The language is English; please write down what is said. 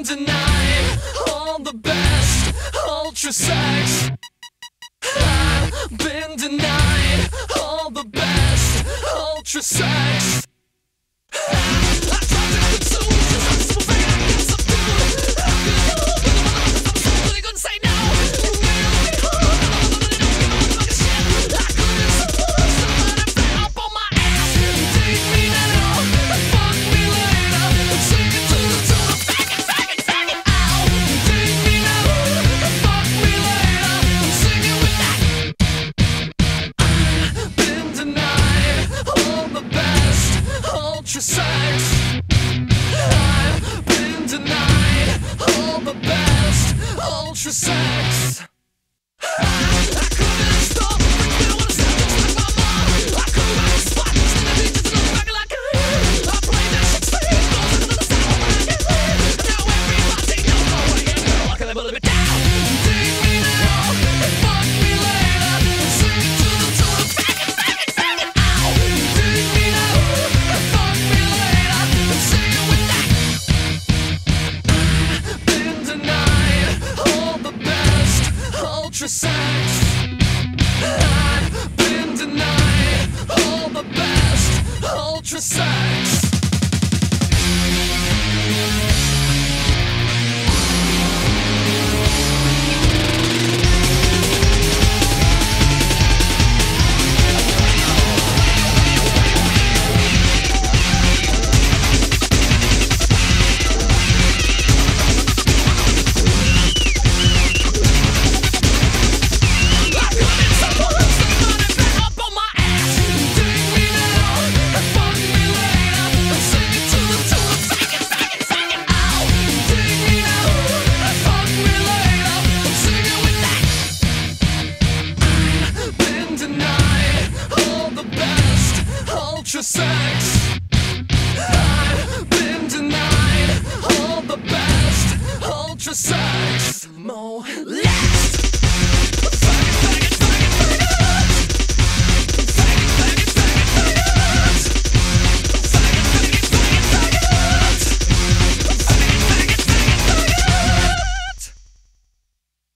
denied all the best ultra sex. I've been denied all the best ultra sex. Sex. I've been denied all the best ultra sex. I couldn't stop, I wanna say just like my mom. I couldn't back the spot, stand the beaches and look back like a hit. I played that shit straight, goes into the sound when I get lit. And now everybody knows I wanna get real, I can live a little bit down. Dig me now, and fuck me later, and sing it to the tune of fag it, fag it, fag it, ow. Dig me now, and fuck me later, and sing it with that. I've been denied all the best ultra sex. I've been denied all the best ultra sex. Sex. I've been denied all the best ultra sex. Mo